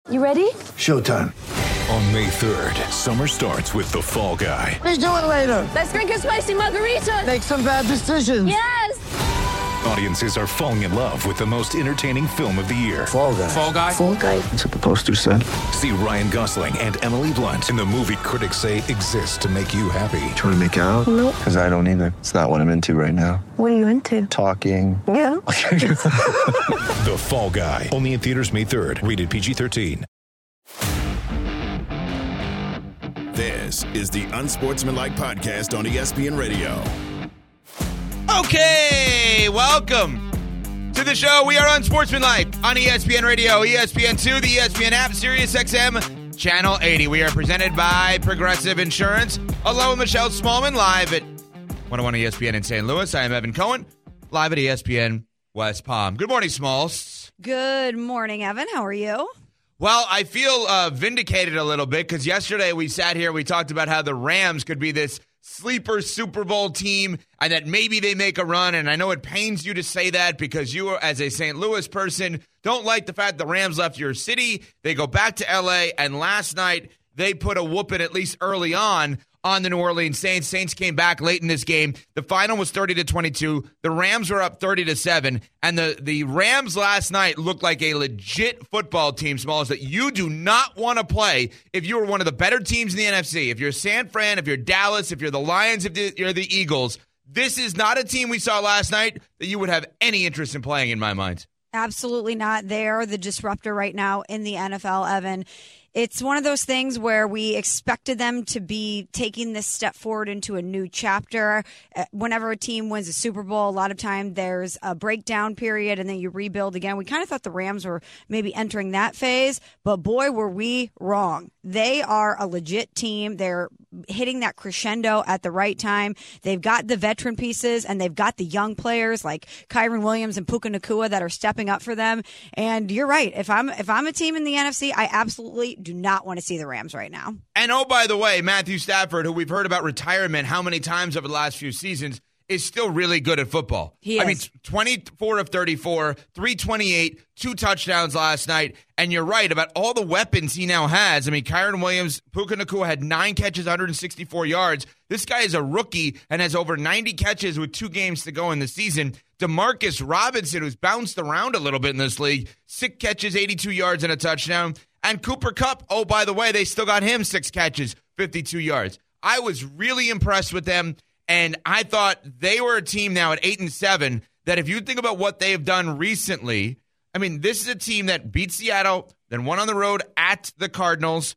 You ready? Showtime. On May 3rd, summer starts with The Fall Guy. Let's do it later. Let's drink a spicy margarita. Make some bad decisions. Yes! Audiences are falling in love with the most entertaining film of the year. Fall Guy. Fall Guy? Fall guy. That's what the poster said. See Ryan Gosling and Emily Blunt in the movie critics say exists to make you happy. Trying to make it out? Nope. Because I don't either. It's not what I'm into right now. What are you into? Talking. Yeah. The Fall Guy. Only in theaters May 3rd. Rated PG-13. This is the Unsportsmanlike Podcast on ESPN Radio. Okay, welcome to the show. We are Unsportsmanlike on ESPN Radio, ESPN2, the ESPN app, Sirius XM, Channel 80. We are presented by Progressive Insurance. Hello, with Michelle Smallman, live at 101 ESPN in St. Louis. I am Evan Cohen, live at ESPN West Palm. Good morning, Smalls. Good morning, Evan. How are you? Well, I feel vindicated a little bit because yesterday we sat here, we talked about how the Rams could be this sleeper Super Bowl team and that maybe they make a run. And I know it pains you to say that because you, as a St. Louis person, don't like the fact the Rams left your city. They go back to L.A., and last night they put a whooping, at least early on the New Orleans Saints. Saints came back late in this game. The final was 30-22. The Rams were up 30-7. And the Rams last night looked like a legit football team, Smalls, that you do not want to play if you were one of the better teams in the NFC. If you're San Fran, if you're Dallas, if you're the Lions, if you're the Eagles, this is not a team we saw last night that you would have any interest in playing, in my mind. Absolutely not. They are the disruptor right now in the NFL, Evan. It's one of those things where we expected them to be taking this step forward into a new chapter. Whenever a team wins a Super Bowl, a lot of time there's a breakdown period and then you rebuild again. We kind of thought the Rams were maybe entering that phase, but boy, were we wrong. They are a legit team. They're hitting that crescendo at the right time. They've got the veteran pieces and they've got the young players like Kyren Williams and Puka Nacua that are stepping up for them. And you're right. If I'm a team in the NFC, I absolutely do not want to see the Rams right now. And oh, by the way, Matthew Stafford, who we've heard about retirement how many times over the last few seasons, is still really good at football. He is. I mean, 24 of 34, 328, 2 touchdowns last night. And you're right about all the weapons he now has. I mean, Kyren Williams, Puka Nacua had 9 catches, 164 yards. This guy is a rookie and has over 90 catches with 2 games to go in the season. Demarcus Robinson, who's bounced around a little bit in this league, 6 catches, 82 yards and a touchdown. And Cooper Kupp, oh, by the way, they still got him 6 catches, 52 yards. I was really impressed with them, and I thought they were a team now at 8-7 that if you think about what they have done recently, I mean, this is a team that beat Seattle, then won on the road at the Cardinals,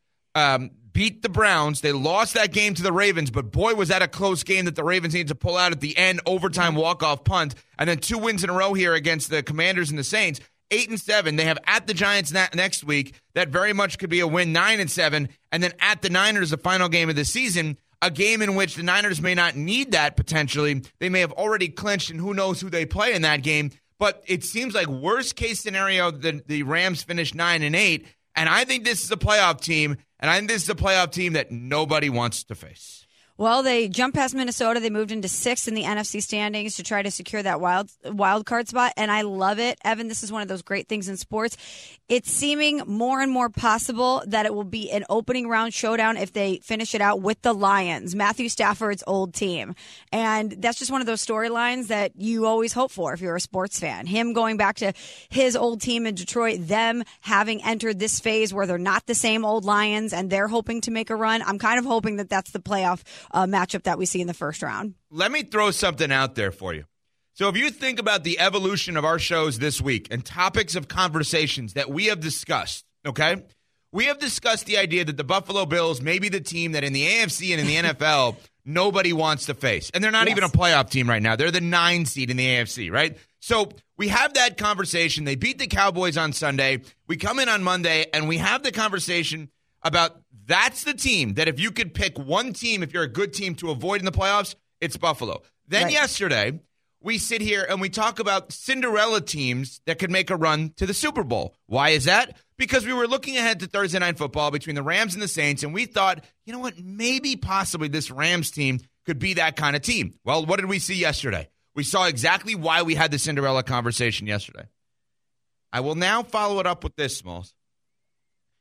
beat the Browns. They lost that game to the Ravens, but boy, was that a close game that the Ravens needed to pull out at the end, overtime walk-off punt, and then 2 wins in a row here against the Commanders and the Saints. 8-7. They have at the Giants next week. That very much could be a win. 9-7, and then at the Niners, the final game of the season, a game in which the Niners may not need that potentially. They may have already clinched, and who knows who they play in that game. But it seems like worst case scenario, the Rams finish 9-8, and I think this is a playoff team, and I think this is a playoff team that nobody wants to face. Well, they jumped past Minnesota. They moved into 6th in the NFC standings to try to secure that wild card spot, and I love it. Evan, this is one of those great things in sports. It's seeming more and more possible that it will be an opening round showdown if they finish it out with the Lions, Matthew Stafford's old team. And that's just one of those storylines that you always hope for if you're a sports fan. Him going back to his old team in Detroit, them having entered this phase where they're not the same old Lions and they're hoping to make a run. I'm kind of hoping that that's the playoff matchup that we see in the first round. Let me throw something out there for you. So if you think about the evolution of our shows this week and topics of conversations that we have discussed, okay? We have discussed the idea that the Buffalo Bills may be the team that in the AFC and in the NFL, nobody wants to face. And they're not even a playoff team right now. They're the 9 seed in the AFC, right? So we have that conversation. They beat the Cowboys on Sunday. We come in on Monday, and we have the conversation about that's the team that if you could pick one team, if you're a good team to avoid in the playoffs, it's Buffalo. Then yesterday, we sit here and we talk about Cinderella teams that could make a run to the Super Bowl. Why is that? Because we were looking ahead to Thursday Night Football between the Rams and the Saints, and we thought, you know what, maybe possibly this Rams team could be that kind of team. Well, what did we see yesterday? We saw exactly why we had the Cinderella conversation yesterday. I will now follow it up with this, Smalls.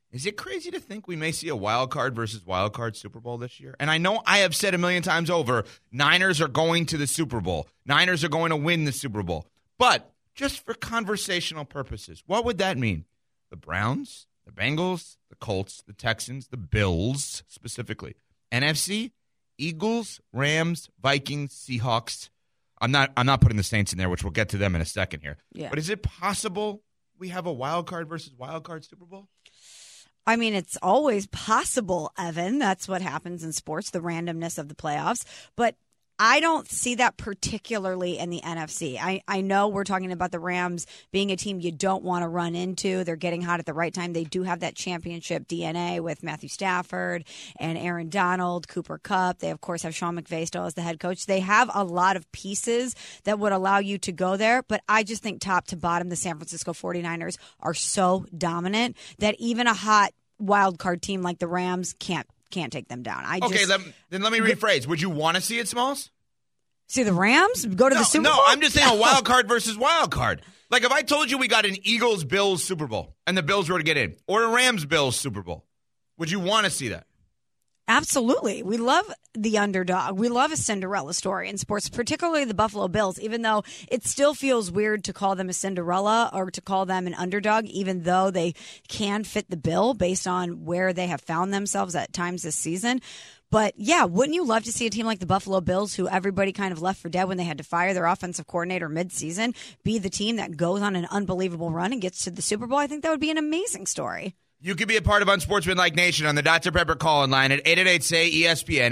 Is it crazy to think we may see a wild card versus wild card Super Bowl this year? And I know I have said a million times over, Niners are going to the Super Bowl. Niners are going to win the Super Bowl. But just for conversational purposes, what would that mean? The Browns, the Bengals, the Colts, the Texans, the Bills specifically. NFC, Eagles, Rams, Vikings, Seahawks. I'm not putting the Saints in there, which we'll get to them in a second here. Yeah. But is it possible we have a wild card versus wild card Super Bowl? I mean, it's always possible, Evan. That's what happens in sports, the randomness of the playoffs. But I don't see that particularly in the NFC. I know we're talking about the Rams being a team you don't want to run into. They're getting hot at the right time. They do have that championship DNA with Matthew Stafford and Aaron Donald, Cooper Kupp. They, of course, have Sean McVay still as the head coach. They have a lot of pieces that would allow you to go there. But I just think top to bottom, the San Francisco 49ers are so dominant that even a hot wild card team like the Rams can't take them down. Then let me rephrase. Would you want to see it, Smalls? See the Rams go to the Super Bowl? No, I'm just saying a wild card versus wild card. Like if I told you we got an Eagles-Bills Super Bowl and the Bills were to get in, or a Rams-Bills Super Bowl, would you want to see that? Absolutely. We love the underdog. We love a Cinderella story in sports, particularly the Buffalo Bills, even though it still feels weird to call them a Cinderella or to call them an underdog, even though they can fit the bill based on where they have found themselves at times this season. But, yeah, wouldn't you love to see a team like the Buffalo Bills, who everybody kind of left for dead when they had to fire their offensive coordinator midseason, be the team that goes on an unbelievable run and gets to the Super Bowl? I think that would be an amazing story. You could be a part of Unsportsmanlike Nation on the Dr. Pepper call-in line at 888-SAY-ESPN,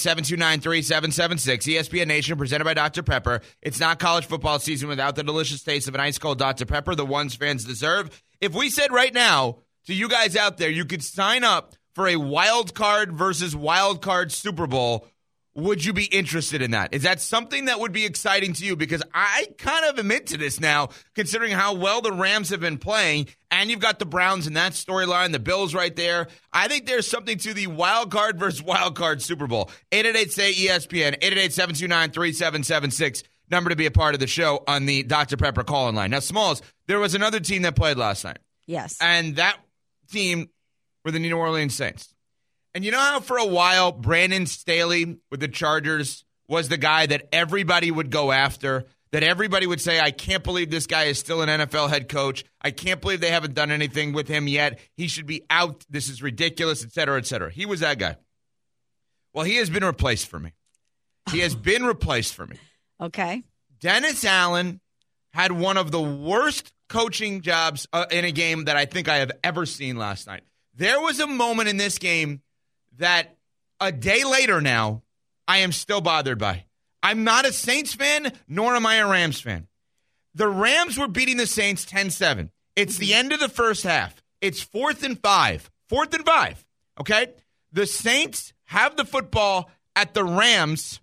888-729-3776. ESPN Nation presented by Dr. Pepper. It's not college football season without the delicious taste of an ice-cold Dr. Pepper, the ones fans deserve. If we said right now to you guys out there, you could sign up for a wild card versus wild card Super Bowl, would you be interested in that? Is that something that would be exciting to you? Because I kind of am into this now, considering how well the Rams have been playing, and you've got the Browns in that storyline, the Bills right there. I think there's something to the wild card versus wild card Super Bowl. 888-SAY-ESPN, 888-729-3776, number to be a part of the show on the Dr. Pepper call-in line. Now, Smalls, there was another team that played last night. Yes. And that team were the New Orleans Saints. And you know how for a while Brandon Staley with the Chargers was the guy that everybody would go after, that everybody would say, I can't believe this guy is still an NFL head coach. I can't believe they haven't done anything with him yet. He should be out. This is ridiculous, et cetera, et cetera. He was that guy. Well, he has been replaced for me. He has been replaced for me. Okay. Dennis Allen had one of the worst coaching jobs in a game that I think I have ever seen last night. There was a moment in this game that a day later now, I am still bothered by. I'm not a Saints fan, nor am I a Rams fan. The Rams were beating the Saints 10-7. It's the end of the first half. It's 4th and 5. 4th and 5, okay? The Saints have the football at the Rams'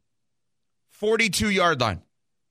42-yard line.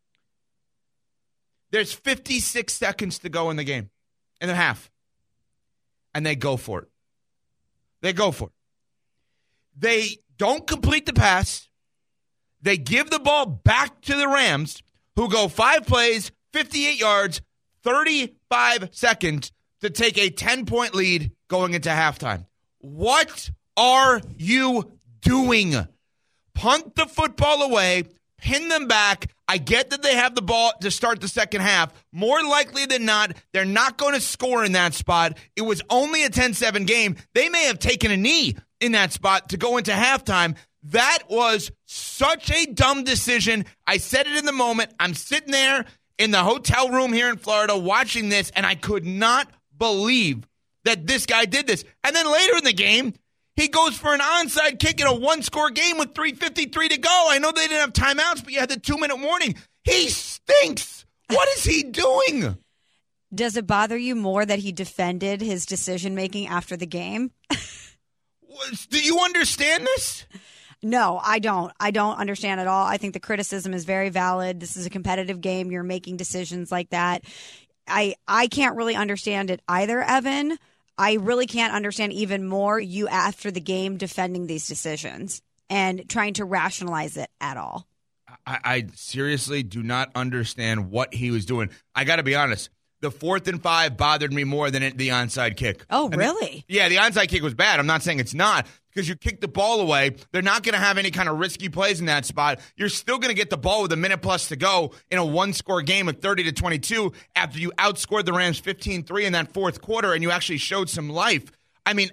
There's 56 seconds to go in the game, in the half. And they go for it. They go for it. They don't complete the pass. They give the ball back to the Rams, who go 5 plays, 58 yards, 35 seconds to take a 10-point lead going into halftime. What are you doing? Punt the football away, pin them back. I get that they have the ball to start the second half. More likely than not, they're not going to score in that spot. It was only a 10-7 game. They may have taken a knee in that spot to go into halftime. That was such a dumb decision. I said it in the moment. I'm sitting there in the hotel room here in Florida watching this, and I could not believe that this guy did this. And then later in the game, he goes for an onside kick in a one-score game with 3:53 to go. I know they didn't have timeouts, but you had the 2-minute warning. He stinks. What is he doing? Does it bother you more that he defended his decision-making after the game? Do you understand this? No, I don't. I don't understand at all. I think the criticism is very valid. This is a competitive game. You're making decisions like that. I can't really understand it either, Evan. I really can't understand even more you after the game defending these decisions and trying to rationalize it at all. I seriously do not understand what he was doing. I got to be honest. the 4th and 5 bothered me more than the onside kick. Oh, really? The onside kick was bad. I'm not saying it's not, because you kick the ball away. They're not going to have any kind of risky plays in that spot. You're still going to get the ball with a minute plus to go in a one-score game of 30-22 after you outscored the Rams 15-3 in that fourth quarter and you actually showed some life. I mean,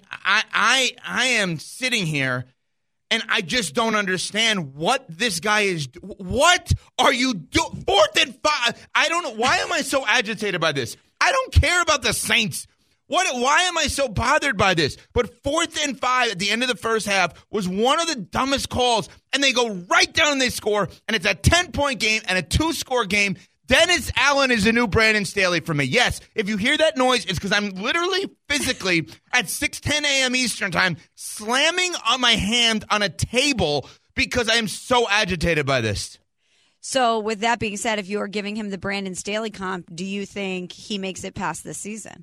I am sitting here and I just don't understand what this guy is. What are you doing? 4th and 5. I don't know. Why am I so agitated by this? I don't care about the Saints. Why am I so bothered by this? But 4th and 5 at the end of the first half was one of the dumbest calls, and they go right down and they score, and it's a 10-point game and a 2-score game. Dennis Allen is the new Brandon Staley for me. Yes, if you hear that noise, it's because I'm literally physically at 6:10 a.m. Eastern time slamming on my hand on a table because I am so agitated by this. So with that being said, if you are giving him the Brandon Staley comp, do you think he makes it past this season?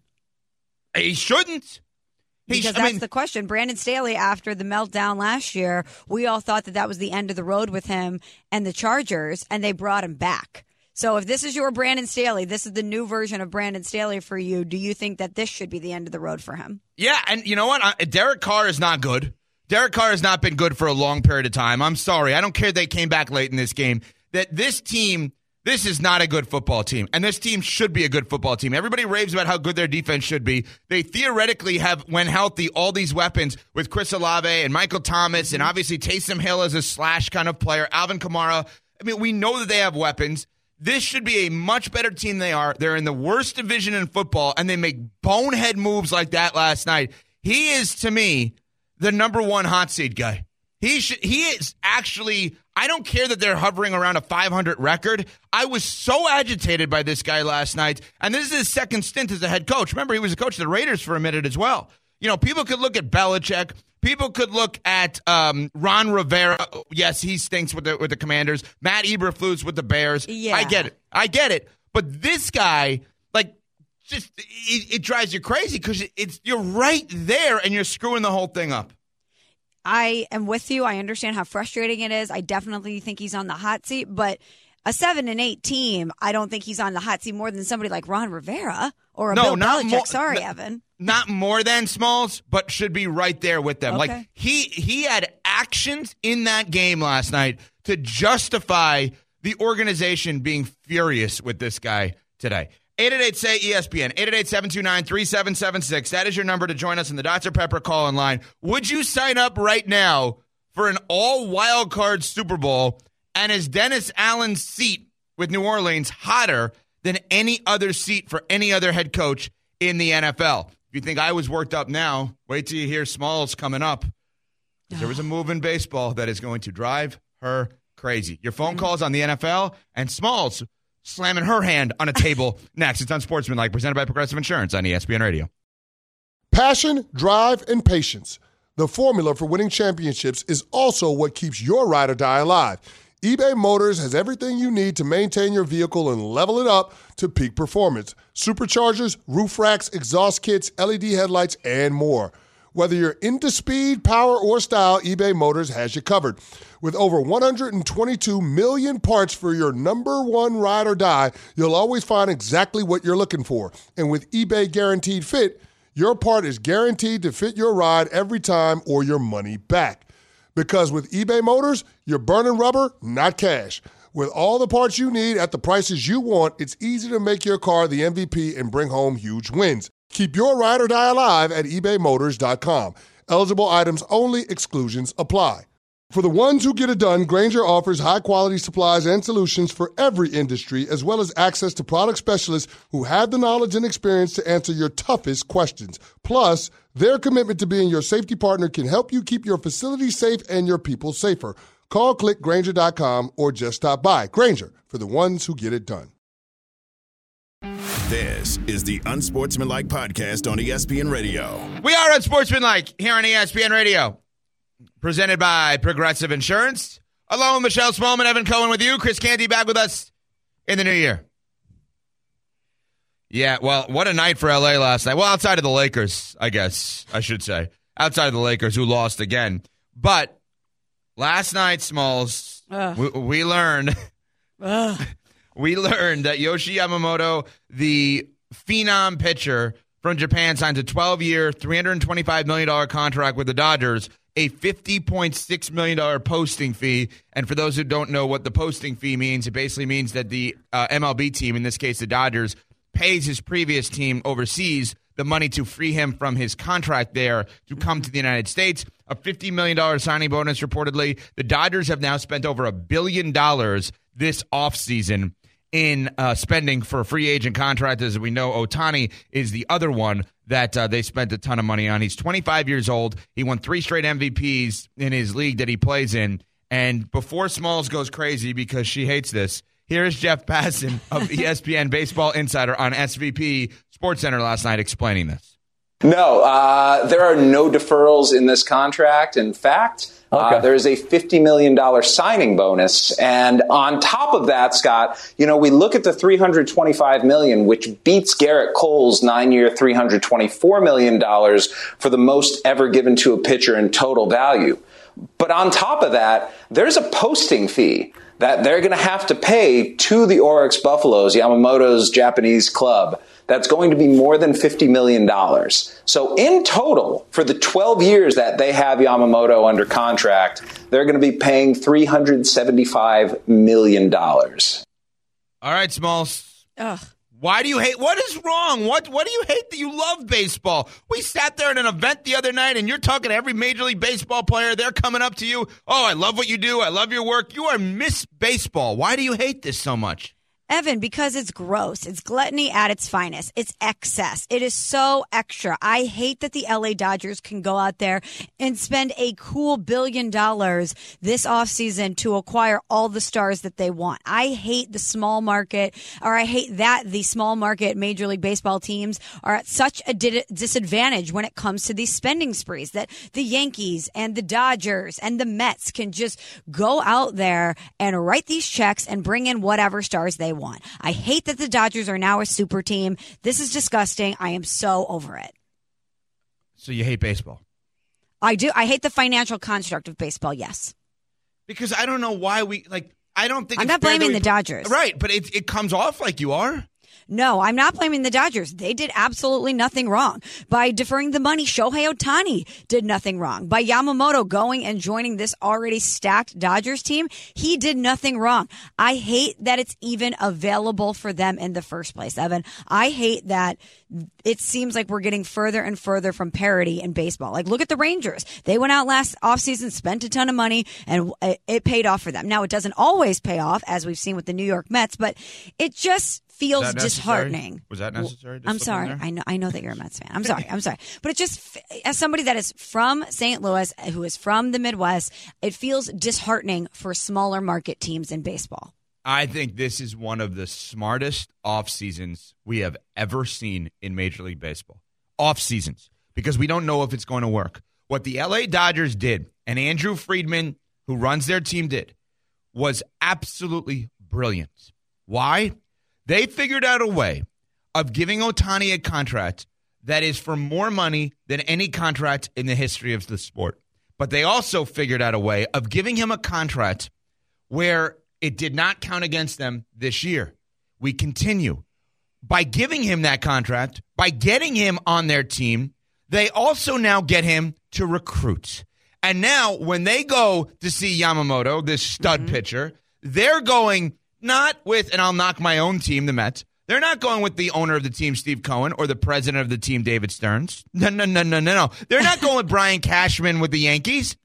He shouldn't. Because that's the question. Brandon Staley, after the meltdown last year, we all thought that was the end of the road with him and the Chargers, and they brought him back. So if this is your Brandon Staley, this is the new version of Brandon Staley for you, do you think that this should be the end of the road for him? Yeah, and you know what? Derek Carr is not good. Derek Carr has not been good for a long period of time. I'm sorry. I don't care they came back late in this game. That this team, this is not a good football team, and this team should be a good football team. Everybody raves about how good their defense should be. They theoretically have, when healthy, all these weapons with Chris Olave and Michael Thomas, and obviously Taysom Hill as a slash kind of player, Alvin Kamara. I mean, we know that they have weapons. This should be a much better team than they are. They're in the worst division in football, and they make bonehead moves like that last night. He is, to me, the number one hot seat guy. He is actually, I don't care that they're hovering around a 500 record. I was so agitated by this guy last night, and this is his second stint as a head coach. Remember, he was a coach of the Raiders for a minute as well. You know, people could look at Belichick. People could look at Ron Rivera. Yes, he stinks with the Commanders. Matt Eberflus with the Bears. Yeah. I get it. But this guy, like, just it drives you crazy because you're right there and you're screwing the whole thing up. I am with you. I understand how frustrating it is. I definitely think he's on the hot seat, but a 7-8 team, I don't think he's on the hot seat more than somebody like Ron Rivera or a Bill Belichick. Sorry, Evan. Not more than Smalls, but should be right there with them. Okay. Like he had actions in that game last night to justify the organization being furious with this guy today. 888-SAY-ESPN, 888-729-3776. That is your number to join us in the Dr. Pepper call-in line. Would you sign up right now for an all-wild card Super Bowl, and is Dennis Allen's seat with New Orleans hotter than any other seat for any other head coach in the NFL? If you think I was worked up now, wait till you hear Smalls coming up. There was a move in baseball that is going to drive her crazy. Your phone calls on the NFL, and Smalls slamming her hand on a table next. It's Unsportsmanlike, presented by Progressive Insurance on ESPN Radio. Passion, drive, and patience. The formula for winning championships is also what keeps your ride or die alive. eBay Motors has everything you need to maintain your vehicle and level it up to peak performance. Superchargers, roof racks, exhaust kits, LED headlights, and more. Whether you're into speed, power, or style, eBay Motors has you covered. With over 122 million parts for your number one ride or die, you'll always find exactly what you're looking for. And with eBay Guaranteed Fit, your part is guaranteed to fit your ride every time or your money back. Because with eBay Motors, you're burning rubber, not cash. With all the parts you need at the prices you want, it's easy to make your car the MVP and bring home huge wins. Keep your ride or die alive at ebaymotors.com. Eligible items only. Exclusions apply. For the ones who get it done, Grainger offers high-quality supplies and solutions for every industry, as well as access to product specialists who have the knowledge and experience to answer your toughest questions. Plus, their commitment to being your safety partner can help you keep your facility safe and your people safer. Call, click Grainger.com, or just stop by. Grainger, for the ones who get it done. This is the Unsportsmanlike Podcast on ESPN Radio. We are Unsportsmanlike here on ESPN Radio. Presented by Progressive Insurance. Along with Michelle Smallman, Evan Cohen with you. Chris Canty back with us in the new year. Yeah, well, what a night for LA last night. Well, outside of the Lakers, I guess I should say. Outside of the Lakers, who lost again. But last night, Smalls, we learned... We learned that Yoshi Yamamoto, the phenom pitcher from Japan signs a 12-year, $325 million contract with the Dodgers, a $50.6 million posting fee. And for those who don't know what the posting fee means, it basically means that the MLB team, in this case the Dodgers, pays his previous team overseas the money to free him from his contract there to come to the United States. A $50 million signing bonus, reportedly. The Dodgers have now spent over $1 billion this offseason in spending for free agent contracts. As we know, Ohtani is the other one that they spent a ton of money on. He's 25 years old. He won 3 straight MVPs in his league that he plays in. And before Smalls goes crazy because she hates this, here's Jeff Passan of ESPN Baseball Insider on SVP SportsCenter last night explaining this. No, there are no deferrals in this contract. In fact, there is a $50 million signing bonus. And on top of that, Scott, we look at the $325 million, which beats Garrett Cole's 9-year, $324 million for the most ever given to a pitcher in total value. But on top of that, there's a posting fee that they're going to have to pay to the Oryx Buffaloes, Yamamoto's Japanese club. That's going to be more than $50 million. So in total, for the 12 years that they have Yamamoto under contract, they're going to be paying $375 million. All right, Smalls. Ugh. Why do you hate? What is wrong? What do you hate that you love baseball? We sat there at an event the other night, and you're talking to every Major League Baseball player. They're coming up to you. Oh, I love what you do. I love your work. You are Miss Baseball. Why do you hate this so much? Evan, because it's gross. It's gluttony at its finest. It's excess. It is so extra. I hate that the LA Dodgers can go out there and spend a cool $1 billion this offseason to acquire all the stars that they want. I hate the small market, or I hate that the small market Major League Baseball teams are at such a disadvantage when it comes to these spending sprees, that the Yankees and the Dodgers and the Mets can just go out there and write these checks and bring in whatever stars they want. I hate that the Dodgers are now a super team. This is disgusting. I am so over it. So you hate baseball? I do. I hate the financial construct of baseball, yes. Because I don't know why I don't think I'm not blaming the Dodgers. Right, but it comes off like you are. No, I'm not blaming the Dodgers. They did absolutely nothing wrong. By deferring the money, Shohei Ohtani did nothing wrong. By Yamamoto going and joining this already stacked Dodgers team, he did nothing wrong. I hate that it's even available for them in the first place, Evan. I hate that it seems like we're getting further and further from parity in baseball. Like, look at the Rangers. They went out last offseason, spent a ton of money, and it paid off for them. Now, it doesn't always pay off, as we've seen with the New York Mets, but it just feels disheartening. Was that necessary? I'm sorry. I know that you're a Mets fan. I'm sorry. But it just, as somebody that is from St. Louis, who is from the Midwest, it feels disheartening for smaller market teams in baseball. I think this is one of the smartest off seasons we have ever seen in Major League Baseball. Off seasons, because we don't know if it's going to work. What the LA Dodgers did, and Andrew Friedman, who runs their team, did, was absolutely brilliant. Why? They figured out a way of giving Ohtani a contract that is for more money than any contract in the history of the sport. But they also figured out a way of giving him a contract where it did not count against them this year. We continue. By giving him that contract, by getting him on their team, they also now get him to recruit. And now when they go to see Yamamoto, this stud pitcher, they're going not with, and I'll knock my own team, the Mets. They're not going with the owner of the team, Steve Cohen, or the president of the team, David Stearns. No. They're not going with Brian Cashman with the Yankees.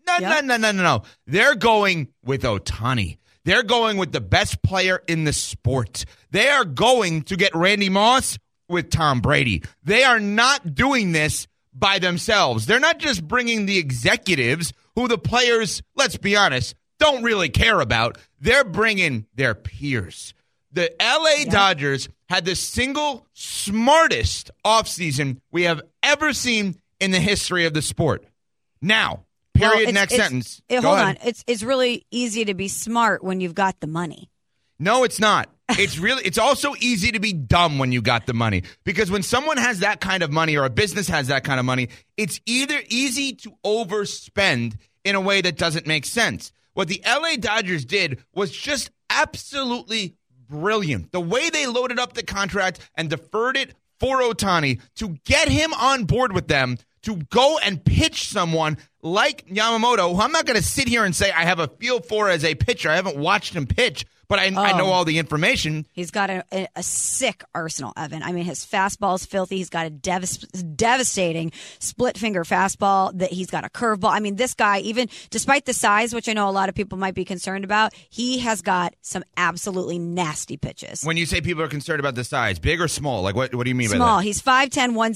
No. They're going with Ohtani. They're going with the best player in the sport. They are going to get Randy Moss with Tom Brady. They are not doing this by themselves. They're not just bringing the executives who the players, let's be honest, don't really care about. They're bringing their peers. The LA Dodgers had the single smartest offseason we have ever seen in the history of the sport. Now, period, next sentence. Hold on. It's really easy to be smart when you've got the money. No, it's not. It's also easy to be dumb when you got the money. Because when someone has that kind of money, or a business has that kind of money, it's either easy to overspend in a way that doesn't make sense. What the LA Dodgers did was just absolutely brilliant. The way they loaded up the contract and deferred it for Ohtani to get him on board with them to go and pitch someone like Yamamoto, who I'm not going to sit here and say I have a feel for as a pitcher. I haven't watched him pitch, but I know all the information. He's got a sick arsenal, Evan. I mean, his fastball is filthy. He's got a devastating split-finger fastball. That he's got a curveball. I mean, this guy, even despite the size, which I know a lot of people might be concerned about, he has got some absolutely nasty pitches. When you say people are concerned about the size, big or small? Like, what do you mean by that? Small. He's 5'10",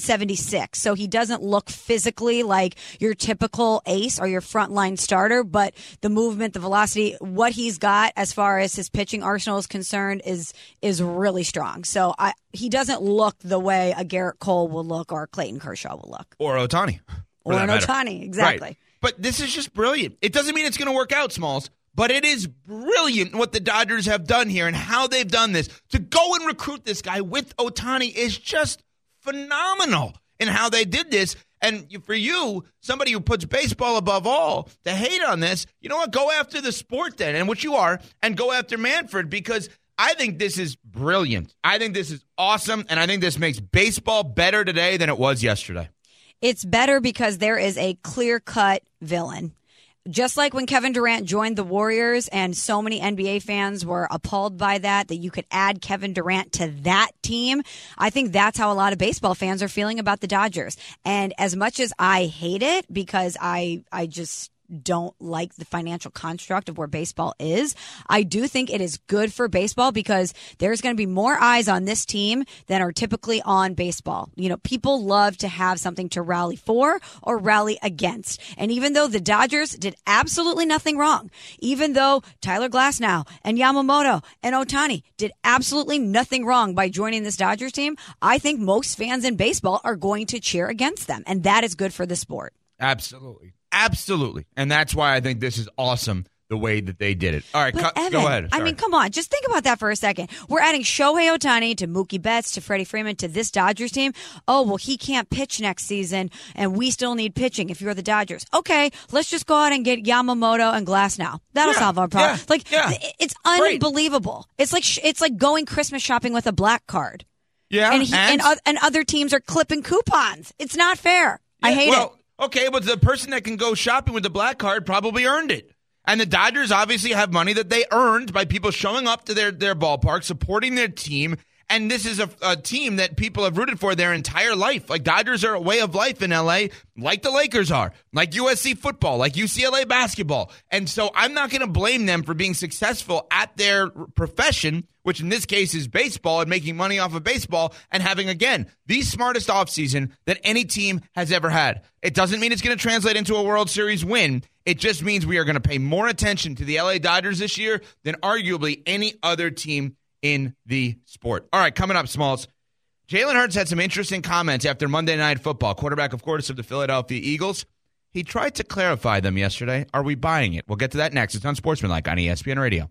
176, so he doesn't look physically like your typical ace or your frontline starter, but the movement, the velocity, what he's got as far as his pitching arsenal is concerned is really strong. So he doesn't look the way a Garrett Cole will look or a Clayton Kershaw will look. Or Ohtani. Or an Ohtani, exactly. Right. But this is just brilliant. It doesn't mean it's going to work out, Smalls, but it is brilliant what the Dodgers have done here and how they've done this. To go and recruit this guy with Ohtani is just phenomenal in how they did this. And for you, somebody who puts baseball above all, to hate on this, you know what? Go after the sport then, and which you are, and go after Manfred, because I think this is brilliant. I think this is awesome, and I think this makes baseball better today than it was yesterday. It's better because there is a clear-cut villain. Just like when Kevin Durant joined the Warriors and so many NBA fans were appalled by that you could add Kevin Durant to that team, I think that's how a lot of baseball fans are feeling about the Dodgers. And as much as I hate it because I just don't like the financial construct of where baseball is, I do think it is good for baseball because there's going to be more eyes on this team than are typically on baseball. You know, people love to have something to rally for or rally against. And even though the Dodgers did absolutely nothing wrong, even though Tyler Glasnow and Yamamoto and Ohtani did absolutely nothing wrong by joining this Dodgers team, I think most fans in baseball are going to cheer against them. And that is good for the sport. Absolutely. Absolutely. And that's why I think this is awesome, the way that they did it. All right, Evan, go ahead. Sorry. I mean, come on. Just think about that for a second. We're adding Shohei Ohtani to Mookie Betts to Freddie Freeman to this Dodgers team. Oh, well, he can't pitch next season, and we still need pitching if you're the Dodgers. Okay, let's just go out and get Yamamoto and Glasnow. That'll solve our problem. It's unbelievable. Great. It's like going Christmas shopping with a black card. Yeah, and other teams are clipping coupons. It's not fair. Yeah, I hate it. Okay, but the person that can go shopping with the black card probably earned it. And the Dodgers obviously have money that they earned by people showing up to their ballpark, supporting their team. And this is a team that people have rooted for their entire life. Like, Dodgers are a way of life in L.A., like the Lakers are, like USC football, like UCLA basketball. And so I'm not going to blame them for being successful at their profession, which in this case is baseball, and making money off of baseball and having, again, the smartest offseason that any team has ever had. It doesn't mean it's going to translate into a World Series win. It just means we are going to pay more attention to the LA Dodgers this year than arguably any other team in the sport. All right, coming up, Smalls. Jalen Hurts had some interesting comments after Monday Night Football. Quarterback, of course, of the Philadelphia Eagles. He tried to clarify them yesterday. Are we buying it? We'll get to that next. It's Unsportsmanlike on ESPN Radio.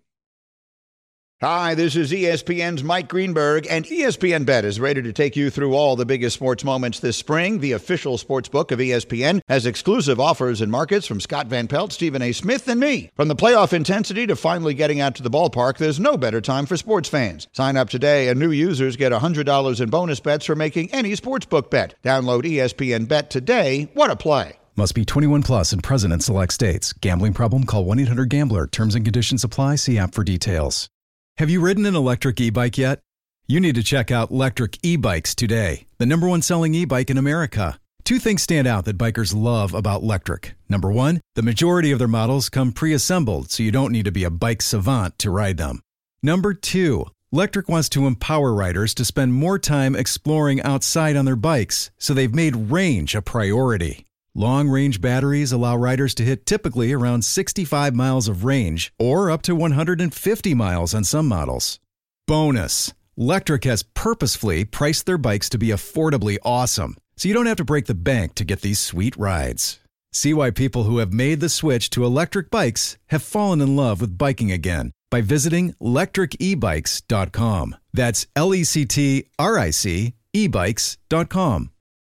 Hi, this is ESPN's Mike Greenberg, and ESPN Bet is ready to take you through all the biggest sports moments this spring. The official sports book of ESPN has exclusive offers and markets from Scott Van Pelt, Stephen A. Smith, and me. From the playoff intensity to finally getting out to the ballpark, there's no better time for sports fans. Sign up today, and new users get $100 in bonus bets for making any sportsbook bet. Download ESPN Bet today. What a play. Must be 21 plus and present in select states. Gambling problem? Call 1-800-GAMBLER. Terms and conditions apply. See app for details. Have you ridden an electric e-bike yet? You need to check out Lectric E-Bikes today, the #1 selling e-bike in America. Two things stand out that bikers love about Lectric. Number one, the majority of their models come pre-assembled, so you don't need to be a bike savant to ride them. Number two, Lectric wants to empower riders to spend more time exploring outside on their bikes, so they've made range a priority. Long-range batteries allow riders to hit typically around 65 miles of range or up to 150 miles on some models. Bonus, Lectric has purposefully priced their bikes to be affordably awesome, so you don't have to break the bank to get these sweet rides. See why people who have made the switch to electric bikes have fallen in love with biking again by visiting lectricebikes.com. That's LECTRIC ebikes.com.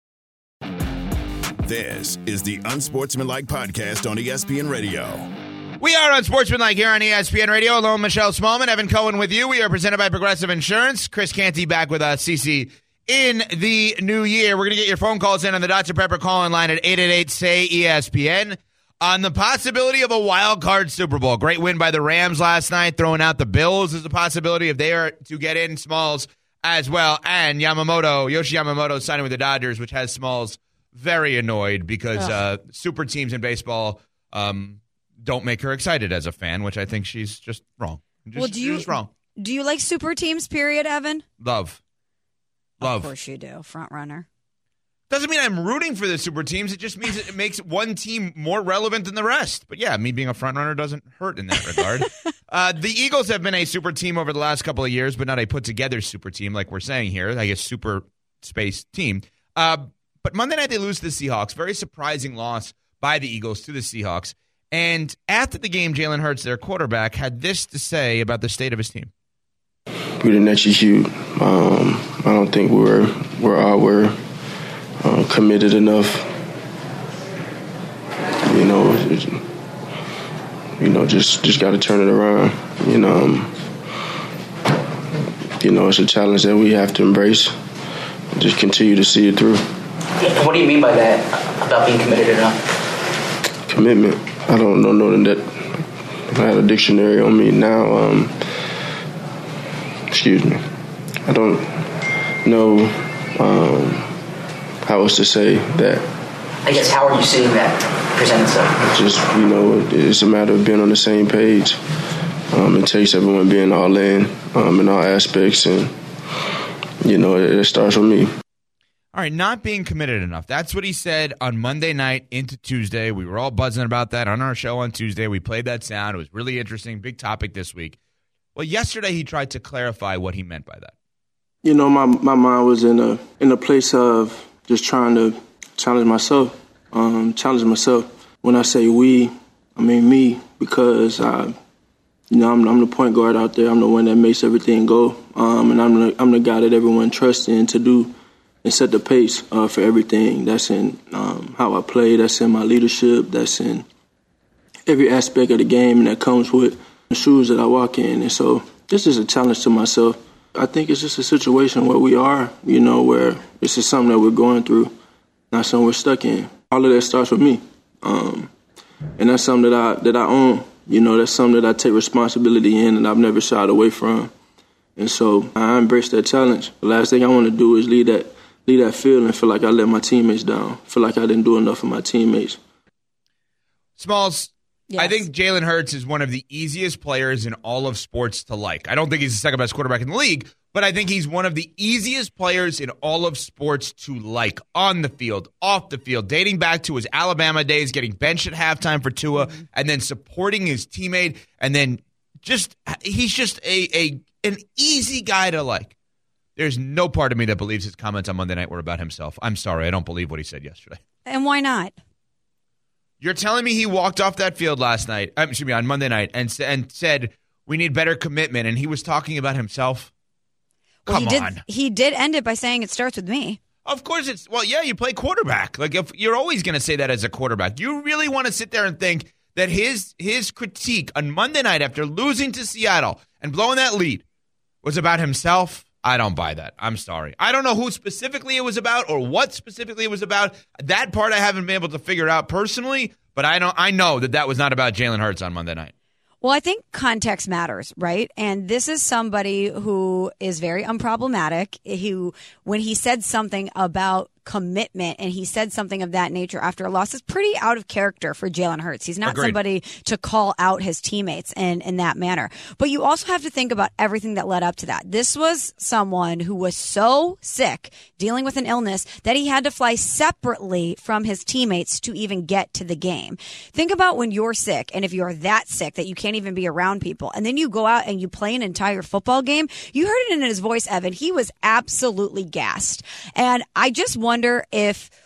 This is the Unsportsmanlike Podcast on ESPN Radio. We are Unsportsmanlike here on ESPN Radio. Along Michelle Smallman, Evan Cohen with you. We are presented by Progressive Insurance. Chris Canty back with us. CC in the new year. We're going to get your phone calls in on the Dr. Pepper call-in line at 888-SAY-ESPN on the possibility of a wild card Super Bowl. Great win by the Rams last night. Throwing out the Bills is a possibility if they are to get in. Smalls as well. And Yoshi Yamamoto signing with the Dodgers, which has Smalls very annoyed because super teams in baseball don't make her excited as a fan, which I think she's just wrong. Just wrong. Do you like super teams, period, Evan? Love. Of course you do. Front runner. Doesn't mean I'm rooting for the super teams. It just means it makes one team more relevant than the rest. But yeah, me being a front runner doesn't hurt in that regard. The Eagles have been a super team over the last couple of years, but not a put-together super team like we're saying here. I guess super space team. But Monday night they lose to the Seahawks. Very surprising loss by the Eagles to the Seahawks. And after the game, Jalen Hurts, their quarterback, had this to say about the state of his team. We didn't execute. I don't think we're committed enough. Just got to turn it around. It's a challenge that we have to embrace. Just continue to see it through. What do you mean by that, about being committed enough? Commitment. I don't know that I had a dictionary on me now. Excuse me. I don't know how else to say that. I guess, how are you seeing that present itself? Just, it's a matter of being on the same page. It takes everyone being all in all aspects, and, it starts with me. All right, not being committed enough. That's what he said on Monday night into Tuesday. We were all buzzing about that on our show on Tuesday. We played that sound. It was really interesting. Big topic this week. Well, yesterday he tried to clarify what he meant by that. My mind was in a place of just trying to challenge myself. When I say we, I mean me, because I'm the point guard out there. I'm the one that makes everything go, and I'm the guy that everyone trusts in to do and set the pace for everything. That's in how I play. That's in my leadership. That's in every aspect of the game, and that comes with the shoes that I walk in. And so this is a challenge to myself. I think it's just a situation where we are, where this is something that we're going through, not something we're stuck in. All of that starts with me, and that's something that I own. That's something that I take responsibility in, and I've never shied away from. And so I embrace that challenge. The last thing I want to do is leave that field and feel like I let my teammates down, feel like I didn't do enough for my teammates. Smalls, yes. I think Jalen Hurts is one of the easiest players in all of sports to like. I don't think he's the second best quarterback in the league, but I think he's one of the easiest players in all of sports to like, on the field, off the field, dating back to his Alabama days, getting benched at halftime for Tua, and then supporting his teammate, and then he's just an easy guy to like. There's no part of me that believes his comments on Monday night were about himself. I'm sorry. I don't believe what he said yesterday. And why not? You're telling me he walked off that field on Monday night and said, we need better commitment, and he was talking about himself? Come on. He did end it by saying it starts with me. Of course you play quarterback. Like, if you're always going to say that as a quarterback. You really want to sit there and think that his critique on Monday night after losing to Seattle and blowing that lead was about himself? I don't buy that. I'm sorry. I don't know who specifically it was about or what specifically it was about. That part I haven't been able to figure out personally, but I know that was not about Jalen Hurts on Monday night. Well, I think context matters, right? And this is somebody who is very unproblematic, who, when he said something about commitment and he said something of that nature after a loss, is pretty out of character for Jalen Hurts. He's not Agreed. Somebody to call out his teammates in that manner. But you also have to think about everything that led up to that. This was someone who was so sick, dealing with an illness, that he had to fly separately from his teammates to even get to the game. Think about when you're sick, and if you're that sick that you can't even be around people, and then you go out and you play an entire football game. You heard it in his voice, Evan. He was absolutely gassed. And I just wonder if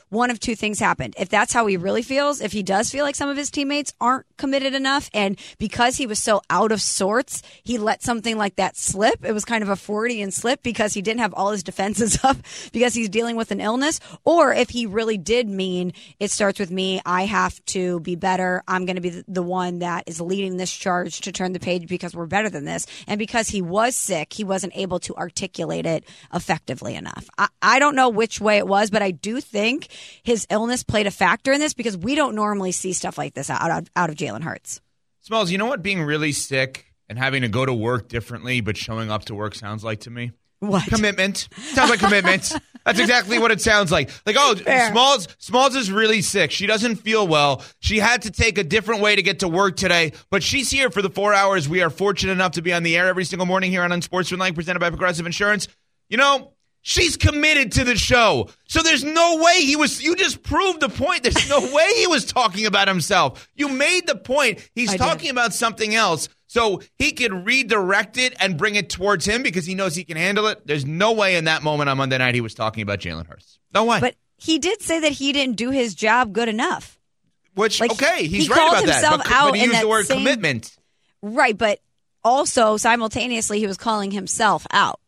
one of two things happened. If that's how he really feels, if he does feel like some of his teammates aren't committed enough, and because he was so out of sorts, he let something like that slip. It was kind of a Freudian slip because he didn't have all his defenses up because he's dealing with an illness. Or if he really did mean it starts with me, I have to be better. I'm going to be the one that is leading this charge to turn the page because we're better than this. And because he was sick, he wasn't able to articulate it effectively enough. I don't know which way it was, but I do think his illness played a factor in this because we don't normally see stuff like this out of Jalen Hurts. Smalls, you know what being really sick and having to go to work differently but showing up to work sounds like to me? What? Commitment. Sounds like commitment. That's exactly what it sounds like. Like, oh, Fair. Smalls is really sick. She doesn't feel well. She had to take a different way to get to work today, but she's here for the 4 hours. We are fortunate enough to be on the air every single morning here on Unsportsmanlike, presented by Progressive Insurance. You know, she's committed to the show. So there's no way you just proved the point. There's no way he was talking about himself. You made the point. He's talking about something else. So he can redirect it and bring it towards him because he knows he can handle it. There's no way in that moment on Monday night he was talking about Jalen Hurts. No way. But he did say that he didn't do his job good enough. Which, like, okay, he's he right about himself that. out But he in used that the word same, commitment. Right, but also simultaneously he was calling himself out.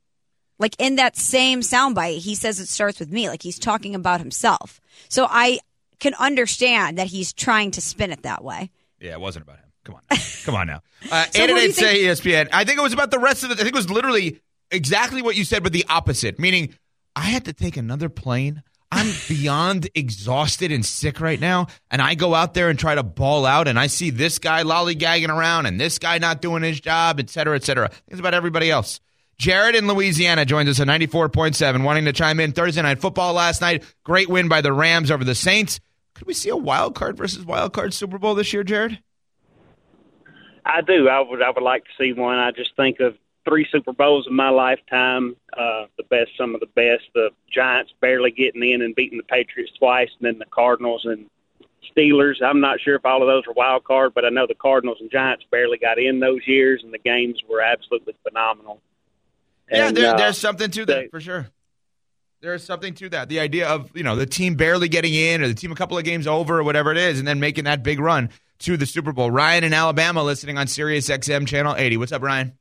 Like in that same soundbite, he says it starts with me. Like he's talking about himself. So I can understand that he's trying to spin it that way. Yeah, it wasn't about him. Come on now. 888 say ESPN. I think it was about the rest of it. I think it was literally exactly what you said, but the opposite. Meaning, I had to take another plane. I'm beyond exhausted and sick right now, and I go out there and try to ball out, and I see this guy lollygagging around and this guy not doing his job, et cetera, et cetera. It's about everybody else. Jared in Louisiana joins us at 94.7, wanting to chime in. Thursday Night Football last night. Great win by the Rams over the Saints. Could we see a wild card versus wild card Super Bowl this year, Jared? I do. I would like to see one. I just think of 3 Super Bowls in my lifetime, some of the best. The Giants barely getting in and beating the Patriots twice, and then the Cardinals and Steelers. I'm not sure if all of those are wild card, but I know the Cardinals and Giants barely got in those years, and the games were absolutely phenomenal. Yeah, and, there's something to that, for sure. There's something to that. The idea of, the team barely getting in or the team a couple of games over or whatever it is, and then making that big run to the Super Bowl. Ryan in Alabama listening on Sirius XM Channel 80. What's up, Ryan?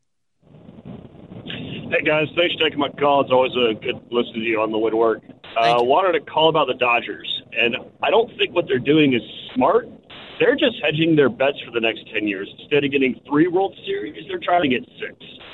Hey, guys. Thanks for taking my call. It's always a good listen to you on the way to work. Wanted to call about the Dodgers, and I don't think what they're doing is smart. They're just hedging their bets for the next 10 years. Instead of getting 3 World Series, they're trying to get 6.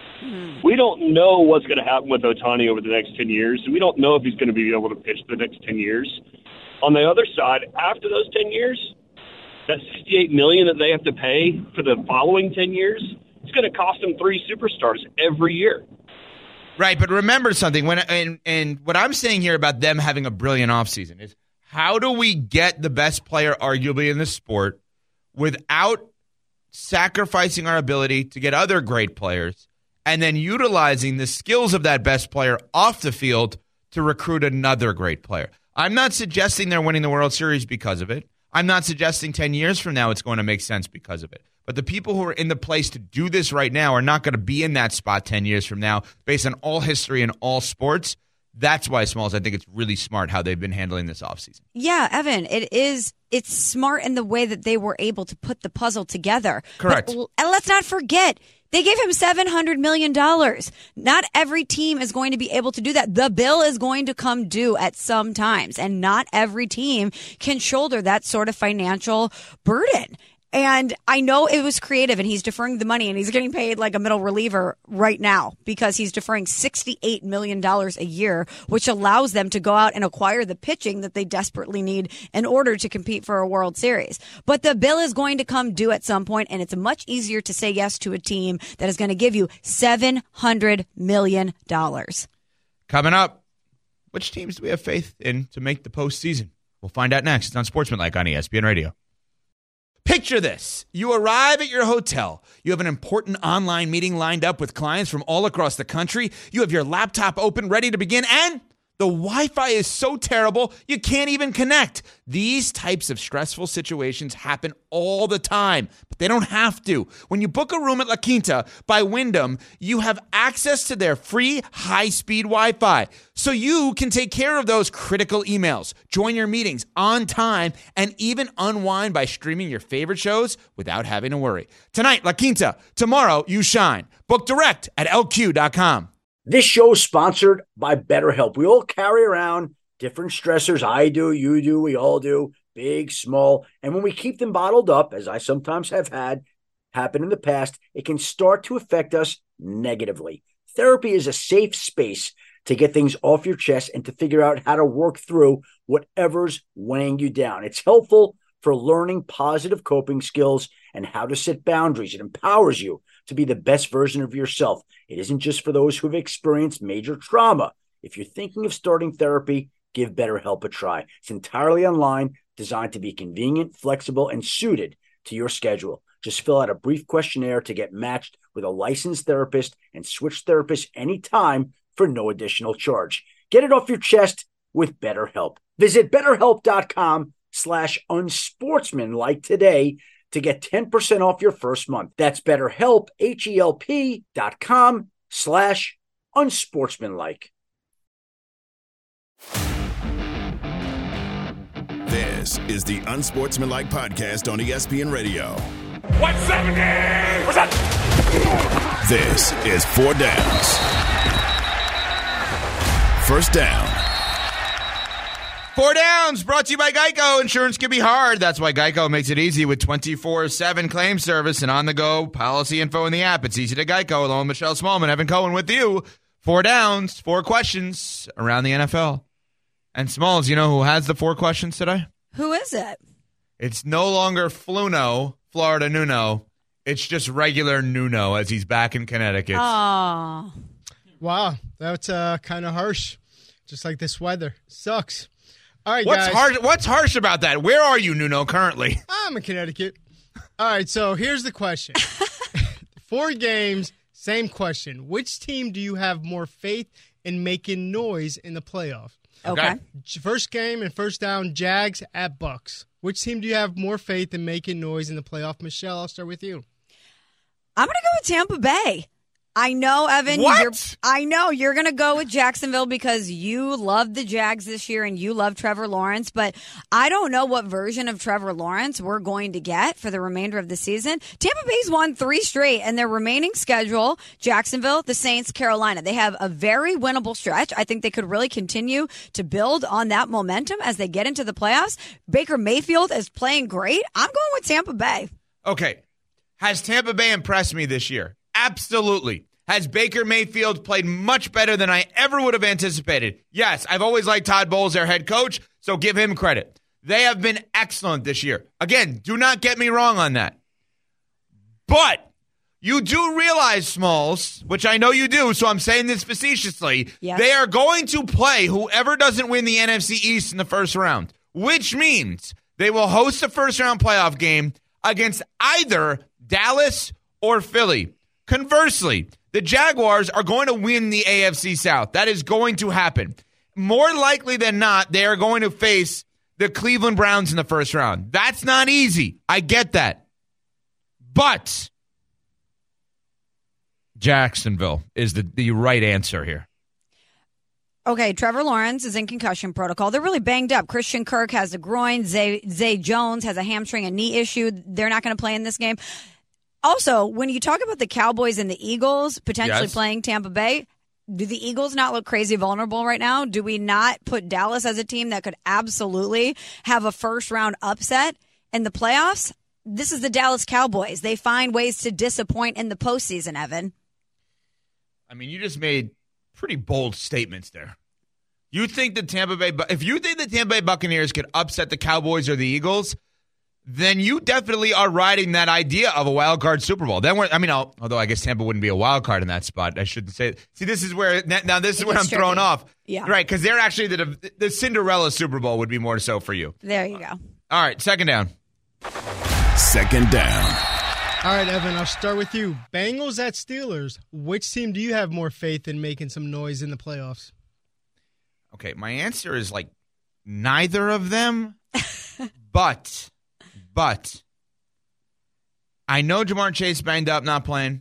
We don't know what's going to happen with Ohtani over the next 10 years, and we don't know if he's going to be able to pitch the next 10 years. On the other side, after those 10 years, that $68 million that they have to pay for the following 10 years, it's going to cost them 3 superstars every year. Right, but remember something. And what I'm saying here about them having a brilliant offseason is how do we get the best player arguably in the sport without sacrificing our ability to get other great players and then utilizing the skills of that best player off the field to recruit another great player? I'm not suggesting they're winning the World Series because of it. I'm not suggesting 10 years from now it's going to make sense because of it. But the people who are in the place to do this right now are not going to be in that spot 10 years from now based on all history and all sports. That's why, Smalls, I think it's really smart how they've been handling this offseason. Yeah, Evan, it's smart in the way that they were able to put the puzzle together. Correct. And let's not forget, they gave him $700 million. Not every team is going to be able to do that. The bill is going to come due at some times, and not every team can shoulder that sort of financial burden. And I know it was creative, and he's deferring the money, and he's getting paid like a middle reliever right now because he's deferring $68 million a year, which allows them to go out and acquire the pitching that they desperately need in order to compete for a World Series. But the bill is going to come due at some point, and it's much easier to say yes to a team that is going to give you $700 million. Coming up, which teams do we have faith in to make the postseason? We'll find out next. It's on Sportsmanlike on ESPN Radio. Picture this. You arrive at your hotel. You have an important online meeting lined up with clients from all across the country. You have your laptop open, ready to begin, and The Wi-Fi is so terrible, you can't even connect. These types of stressful situations happen all the time, but they don't have to. When you book a room at La Quinta by Wyndham, you have access to their free high-speed Wi-Fi, so you can take care of those critical emails, join your meetings on time, and even unwind by streaming your favorite shows without having to worry. Tonight, La Quinta. Tomorrow, you shine. Book direct at LQ.com. This show is sponsored by BetterHelp. We all carry around different stressors. I do, you do, we all do, big, small. And when we keep them bottled up, as I sometimes have had happen in the past, it can start to affect us negatively. Therapy is a safe space to get things off your chest and to figure out how to work through whatever's weighing you down. It's helpful for learning positive coping skills and how to set boundaries. It empowers you to be the best version of yourself. It isn't just for those who have experienced major trauma. If you're thinking of starting therapy, give BetterHelp a try. It's entirely online, designed to be convenient, flexible, and suited to your schedule. Just fill out a brief questionnaire to get matched with a licensed therapist and switch therapists anytime for no additional charge. Get it off your chest with BetterHelp. Visit BetterHelp.com/unsportsmanlike today to get 10% off your first month. That's BetterHelp, HELP.com/unsportsmanlike. This is the Unsportsmanlike Podcast on ESPN Radio. 170! What's that? This is 4 Downs. First down. 4 Downs, brought to you by Geico. Insurance can be hard. That's why Geico makes it easy with 24/7 claim service and on-the-go policy info in the app. It's easy to Geico. Along with Michelle Smallman, Evan Cohen with you. 4 Downs, 4 questions around the NFL. And Smalls, you know who has the 4 questions today? Who is it? It's no longer Fluno, Florida Nuno. It's just regular Nuno as he's back in Connecticut. Oh. Wow, that's kind of harsh. Just like this weather. Sucks. All right, What's guys. What's harsh about that? Where are you, Nuno, currently? I'm in Connecticut. All right, so here's the question. 4 games, same question. Which team do you have more faith in making noise in the playoffs? Okay. First game and first down, Jags at Bucks. Which team do you have more faith in making noise in the playoff? Michelle, I'll start with you. I'm going to go with Tampa Bay. I know, Evan. I know you're going to go with Jacksonville because you love the Jags this year and you love Trevor Lawrence, but I don't know what version of Trevor Lawrence we're going to get for the remainder of the season. Tampa Bay's won 3 straight, and their remaining schedule, Jacksonville, the Saints, Carolina. They have a very winnable stretch. I think they could really continue to build on that momentum as they get into the playoffs. Baker Mayfield is playing great. I'm going with Tampa Bay. Okay. Has Tampa Bay impressed me this year? Absolutely. Has Baker Mayfield played much better than I ever would have anticipated? Yes, I've always liked Todd Bowles, their head coach, so give him credit. They have been excellent this year. Again, do not get me wrong on that. But you do realize, Smalls, which I know you do, so I'm saying this facetiously, Yes. They are going to play whoever doesn't win the NFC East in the first round, which means they will host a first-round playoff game against either Dallas or Philly. Conversely, the Jaguars are going to win the AFC South. That is going to happen. More likely than not, they are going to face the Cleveland Browns in the first round. That's not easy. I get that. But Jacksonville is the right answer here. Okay, Trevor Lawrence is in concussion protocol. They're really banged up. Christian Kirk has a groin. Zay Jones has a hamstring and knee issue. They're not going to play in this game. Also, when you talk about the Cowboys and the Eagles potentially playing Tampa Bay, do the Eagles not look crazy vulnerable right now? Do we not put Dallas as a team that could absolutely have a first-round upset in the playoffs? This is the Dallas Cowboys. They find ways to disappoint in the postseason, Evan. I mean, you just made pretty bold statements there. You think that if you think the Tampa Bay Buccaneers could upset the Cowboys or the Eagles, then you definitely are riding that idea of a wild card Super Bowl. Although I guess Tampa wouldn't be a wild card in that spot. I shouldn't say it. See, this is where I'm thrown off. Yeah. Right, because they're actually the Cinderella Super Bowl would be more so for you. There you go. All right, second down. Second down. All right, Evan, I'll start with you. Bengals at Steelers. Which team do you have more faith in making some noise in the playoffs? Okay, my answer is like neither of them, but I know Jamar Chase banged up, not playing.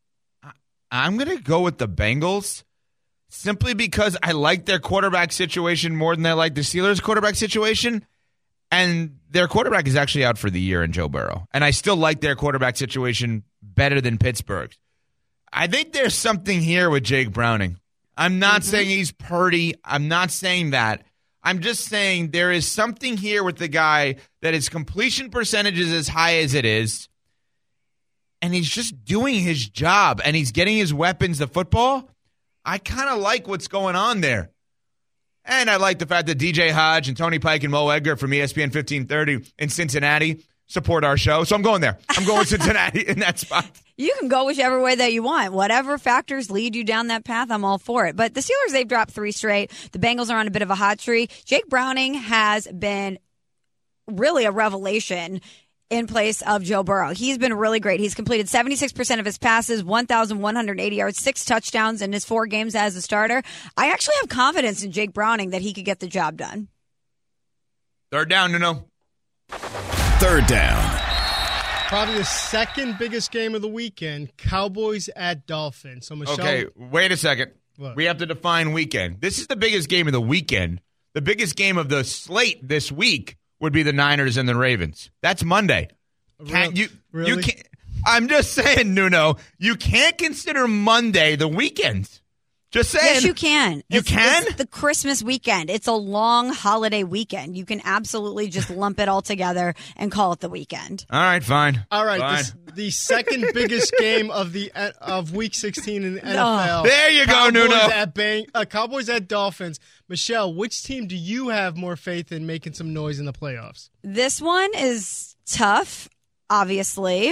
I'm going to go with the Bengals simply because I like their quarterback situation more than I like the Steelers' quarterback situation. And their quarterback is actually out for the year in Joe Burrow. And I still like their quarterback situation better than Pittsburgh's. I think there's something here with Jake Browning. I'm not saying he's Purdy. I'm not saying that. I'm just saying there is something here with the guy that his completion percentage is as high as it is. And he's just doing his job. And he's getting his weapons, the football. I kind of like what's going on there. And I like the fact that DJ Hodge and Tony Pike and Mo Edgar from ESPN 1530 in Cincinnati support our show. So I'm going there. I'm going Cincinnati in that spot. You can go whichever way that you want. Whatever factors lead you down that path, I'm all for it. But the Steelers, they've dropped 3 straight. The Bengals are on a bit of a hot streak. Jake Browning has been really a revelation in place of Joe Burrow. He's been really great. He's completed 76% of his passes, 1,180 yards, 6 touchdowns in his 4 games as a starter. I actually have confidence in Jake Browning that he could get the job done. Third down, Nuno. Third down. Probably the second biggest game of the weekend, Cowboys at Dolphins. So Michelle, okay, wait a second. What? We have to define weekend. This is the biggest game of the weekend. The biggest game of the slate this week would be the Niners and the Ravens. That's Monday. Can't you? Really? You can't. I'm just saying, Nuno. You can't consider Monday the weekend. Just saying. Yes, you can. Can? It's the Christmas weekend. It's a long holiday weekend. You can absolutely just lump it all together and call it the weekend. All right, fine. All right, fine. The second biggest game of Week 16 in the NFL. There you go, Nuno. Cowboys at Dolphins. Michelle, which team do you have more faith in making some noise in the playoffs? This one is tough, obviously.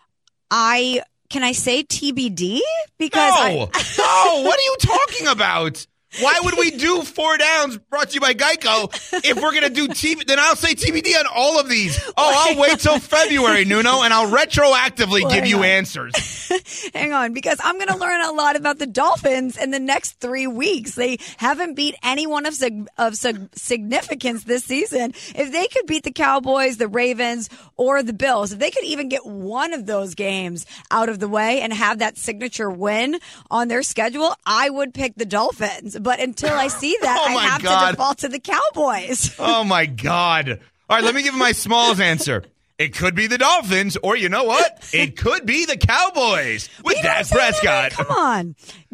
Can I say TBD? Because No, what are you talking about? Why would we do 4 downs brought to you by Geico if we're going to do TV? Then I'll say TBD on all of these. I'll wait till February, Nuno, and I'll retroactively give you answers. Hang on, because I'm going to learn a lot about the Dolphins in the next 3 weeks. They haven't beat anyone of significance this season. If they could beat the Cowboys, the Ravens, or the Bills, if they could even get one of those games out of the way and have that signature win on their schedule, I would pick the Dolphins. But until I see that, I have to default to the Cowboys. Oh, my God. All right, let me give you my Smalls answer. It could be the Dolphins, or you know what? It could be the Cowboys with Dak Prescott. Come on.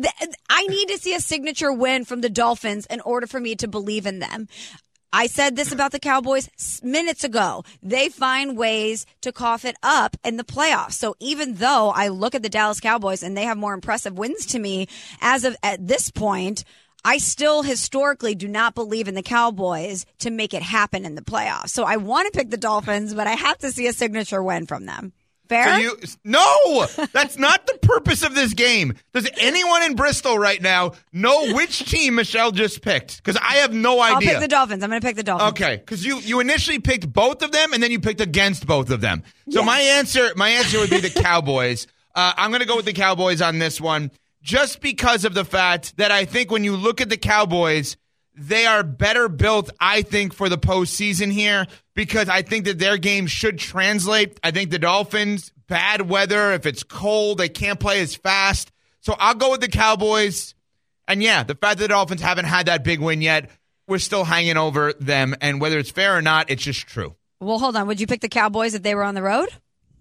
I need to see a signature win from the Dolphins in order for me to believe in them. I said this about the Cowboys minutes ago. They find ways to cough it up in the playoffs. So even though I look at the Dallas Cowboys and they have more impressive wins to me as of at this point, I still historically do not believe in the Cowboys to make it happen in the playoffs. So I want to pick the Dolphins, but I have to see a signature win from them. Fair? No, that's not the purpose of this game. Does anyone in Bristol right now know which team Michelle just picked? Because I have no idea. I'll pick the Dolphins. I'm going to pick the Dolphins. Okay, because you initially picked both of them, and then you picked against both of them. So my answer would be the Cowboys. I'm going to go with the Cowboys on this one, just because of the fact that I think when you look at the Cowboys, they are better built, I think, for the postseason here, because I think that their game should translate. I think the Dolphins, bad weather, if it's cold, they can't play as fast. So I'll go with the Cowboys. And yeah, the fact that the Dolphins haven't had that big win yet, we're still hanging over them. And whether it's fair or not, it's just true. Well, hold on. Would you pick the Cowboys if they were on the road?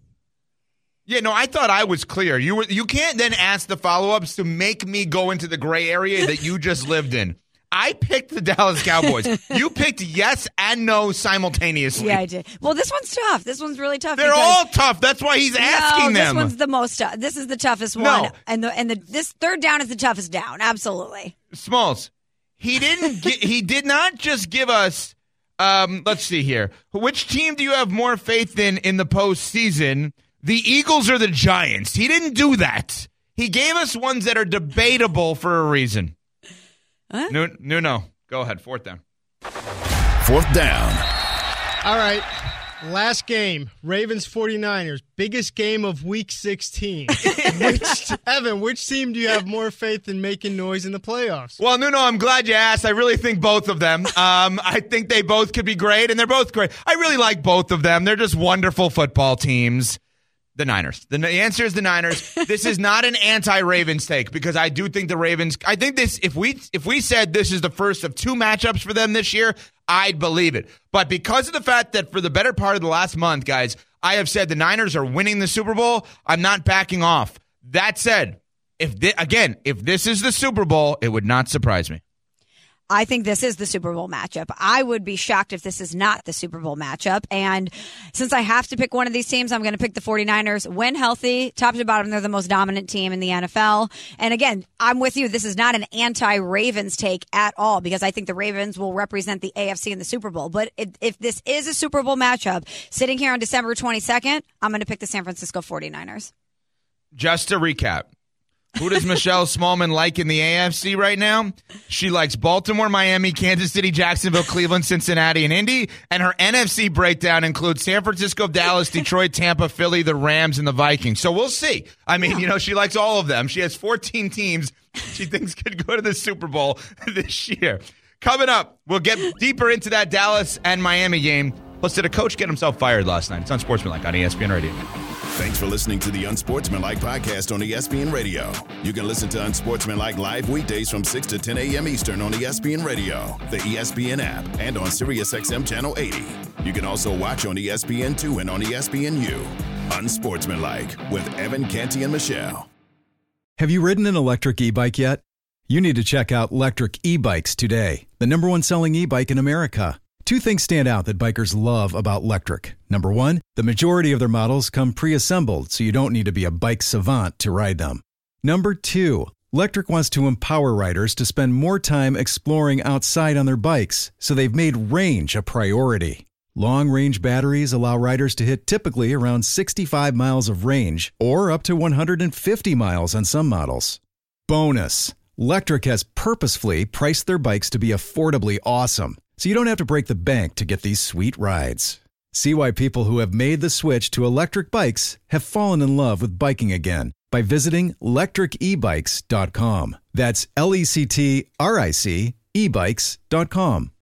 Yeah, no, I thought I was clear. You can't then ask the follow-ups to make me go into the gray area that you just lived in. I picked the Dallas Cowboys. You picked yes and no simultaneously. Yeah, I did. Well, this one's tough. This one's really tough. They're all tough. That's why he's asking them. This one's the most tough. This is the toughest one. And this third down is the toughest down. Absolutely. Smalls, he did not just give us, let's see here. Which team do you have more faith in the postseason? The Eagles or the Giants? He didn't do that. He gave us ones that are debatable for a reason. Huh? No. Go ahead. Fourth down. Fourth down. All right. Last game, Ravens 49ers, biggest game of week 16. Evan, which team do you have more faith in making noise in the playoffs? Well, Nuno, I'm glad you asked. I really think both of them. I think they both could be great, and they're both great. I really like both of them. They're just wonderful football teams. The Niners. The answer is the Niners. This is not an anti-Ravens take because I do think the Ravens. I think this. If we said this is the first of two matchups for them this year, I'd believe it. But because of the fact that for the better part of the last month, guys, I have said the Niners are winning the Super Bowl, I'm not backing off. That said, if this is the Super Bowl, it would not surprise me. I think this is the Super Bowl matchup. I would be shocked if this is not the Super Bowl matchup. And since I have to pick one of these teams, I'm going to pick the 49ers. When healthy, top to bottom, they're the most dominant team in the NFL. And again, I'm with you. This is not an anti-Ravens take at all because I think the Ravens will represent the AFC in the Super Bowl. But if this is a Super Bowl matchup, sitting here on December 22nd, I'm going to pick the San Francisco 49ers. Just to recap. Who does Michelle Smallman like in the AFC right now? She likes Baltimore, Miami, Kansas City, Jacksonville, Cleveland, Cincinnati, and Indy. And her NFC breakdown includes San Francisco, Dallas, Detroit, Tampa, Philly, the Rams, and the Vikings. So we'll see. I mean, she likes all of them. She has 14 teams she thinks could go to the Super Bowl this year. Coming up, we'll get deeper into that Dallas and Miami game. Plus, did a coach get himself fired last night? It's on Sportsmanlike on ESPN Radio. Thanks for listening to the Unsportsmanlike podcast on ESPN Radio. You can listen to Unsportsmanlike live weekdays from 6 to 10 a.m. Eastern on ESPN Radio, the ESPN app, and on SiriusXM Channel 80. You can also watch on ESPN2 and on ESPNU. Unsportsmanlike with Evan, Canty, and Michelle. Have you ridden an electric e-bike yet? You need to check out Lectric E-Bikes today, the #1 selling e-bike in America. Two things stand out that bikers love about Lectric. Number one, the majority of their models come pre-assembled, so you don't need to be a bike savant to ride them. Number two, Lectric wants to empower riders to spend more time exploring outside on their bikes, so they've made range a priority. Long-range batteries allow riders to hit typically around 65 miles of range, or up to 150 miles on some models. Bonus, Lectric has purposefully priced their bikes to be affordably awesome, so you don't have to break the bank to get these sweet rides. See why people who have made the switch to electric bikes have fallen in love with biking again by visiting lectricebikes.com. That's LECTRIC ebikes.com.